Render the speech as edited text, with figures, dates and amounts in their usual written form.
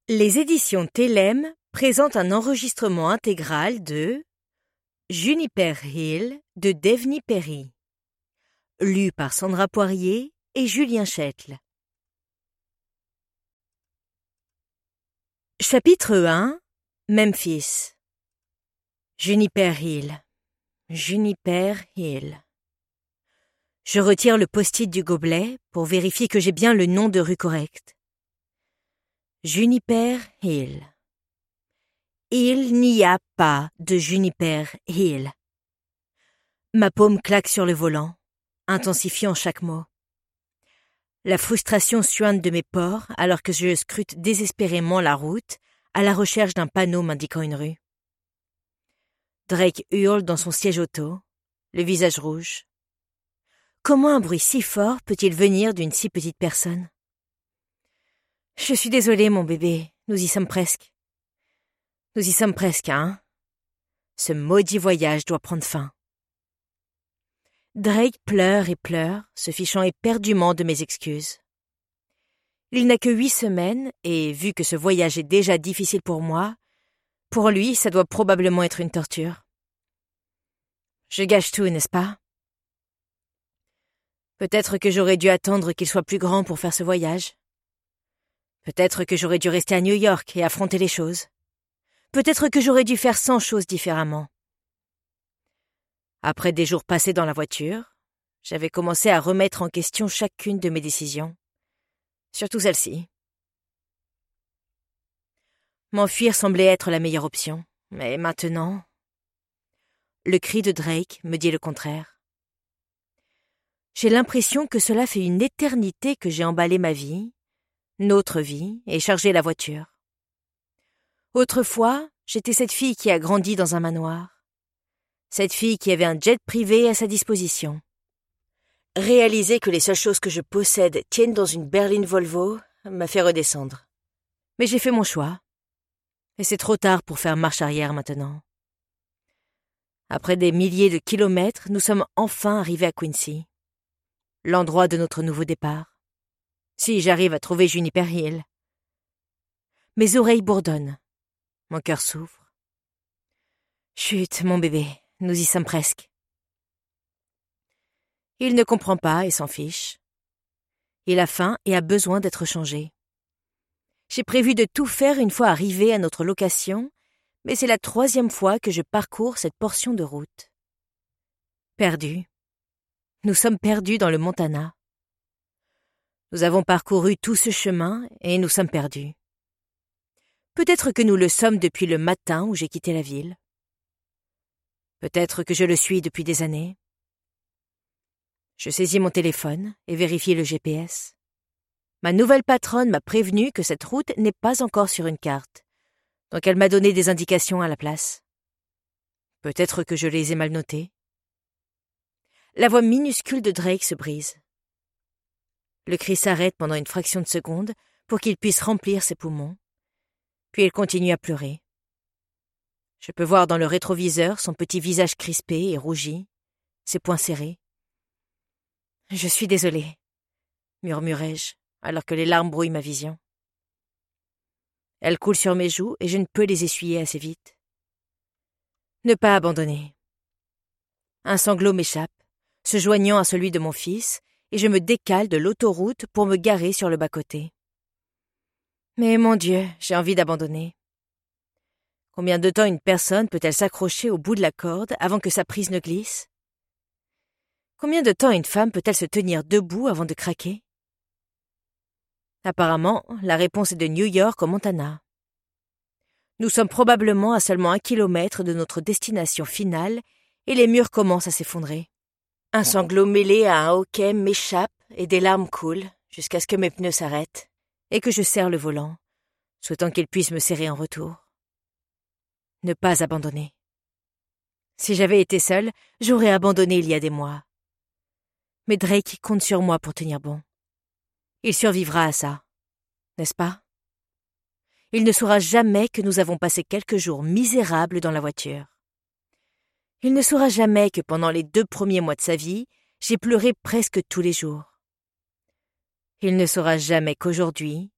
Les éditions Télème présentent un enregistrement intégral de Juniper Hill de Devny Perry, lu par Sandra Poirier et Julien Chettle. Chapitre 1 Memphis. Juniper Hill. Juniper Hill. Je retire le post-it du gobelet pour vérifier que j'ai bien le nom de rue correct. Juniper Hill. Il n'y a pas de Juniper Hill. Ma paume claque sur le volant, intensifiant chaque mot. La frustration suinte de mes pores alors que je scrute désespérément la route à la recherche d'un panneau m'indiquant une rue. Drake hurle dans son siège auto, le visage rouge. Comment un bruit si fort peut-il venir d'une si petite personne ? Je suis désolée, mon bébé, nous y sommes presque. Nous y sommes presque, hein ? Ce maudit voyage doit prendre fin. Drake pleure et pleure, se fichant éperdument de mes excuses. Il n'a que 8 semaines, et vu que ce voyage est déjà difficile pour moi, pour lui, ça doit probablement être une torture. Je gâche tout, n'est-ce pas ? Peut-être que j'aurais dû attendre qu'il soit plus grand pour faire ce voyage. Peut-être que j'aurais dû rester à New York et affronter les choses. Peut-être que j'aurais dû faire 100 choses différemment. Après des jours passés dans la voiture, j'avais commencé à remettre en question chacune de mes décisions. Surtout celle-ci. M'enfuir semblait être la meilleure option, mais maintenant... Le cri de Drake me dit le contraire. J'ai l'impression que cela fait une éternité que j'ai emballé ma vie, notre vie, et chargé la voiture. Autrefois, j'étais cette fille qui a grandi dans un manoir. Cette fille qui avait un jet privé à sa disposition. Réaliser que les seules choses que je possède tiennent dans une berline Volvo m'a fait redescendre. Mais j'ai fait mon choix. Et c'est trop tard pour faire marche arrière maintenant. Après des milliers de kilomètres, nous sommes enfin arrivés à Quincy. L'endroit de notre nouveau départ. Si j'arrive à trouver Juniper Hill. Mes oreilles bourdonnent. Mon cœur s'ouvre. Chut, mon bébé, nous y sommes presque. Il ne comprend pas et s'en fiche. Il a faim et a besoin d'être changé. J'ai prévu de tout faire une fois arrivé à notre location, mais c'est la 3e fois que je parcours cette portion de route. Perdus. Nous sommes perdus dans le Montana. Nous avons parcouru tout ce chemin et nous sommes perdus. Peut-être que nous le sommes depuis le matin où j'ai quitté la ville. Peut-être que je le suis depuis des années. Je saisis mon téléphone et vérifie le GPS. Ma nouvelle patronne m'a prévenu que cette route n'est pas encore sur une carte, donc elle m'a donné des indications à la place. Peut-être que je les ai mal notées. La voix minuscule de Drake se brise. Le cri s'arrête pendant une fraction de seconde pour qu'il puisse remplir ses poumons. Puis il continue à pleurer. Je peux voir dans le rétroviseur son petit visage crispé et rougi, ses poings serrés. « Je suis désolée », murmurai-je, alors que les larmes brouillent ma vision. Elles coulent sur mes joues et je ne peux les essuyer assez vite. Ne pas abandonner. Un sanglot m'échappe, se joignant à celui de mon fils, et je me décale de l'autoroute pour me garer sur le bas-côté. Mais mon Dieu, j'ai envie d'abandonner. Combien de temps une personne peut-elle s'accrocher au bout de la corde avant que sa prise ne glisse ? Combien de temps une femme peut-elle se tenir debout avant de craquer ? Apparemment, la réponse est de New York au Montana. Nous sommes probablement à seulement 1 kilomètre de notre destination finale et les murs commencent à s'effondrer. Un sanglot mêlé à un hoquet m'échappe et des larmes coulent jusqu'à ce que mes pneus s'arrêtent et que je serre le volant, souhaitant qu'il puisse me serrer en retour. Ne pas abandonner. Si j'avais été seule, j'aurais abandonné il y a des mois. Mais Drake compte sur moi pour tenir bon. Il survivra à ça, n'est-ce pas ? Il ne saura jamais que nous avons passé quelques jours misérables dans la voiture. Il ne saura jamais que pendant les 2 premiers mois de sa vie, j'ai pleuré presque tous les jours. Il ne saura jamais qu'aujourd'hui,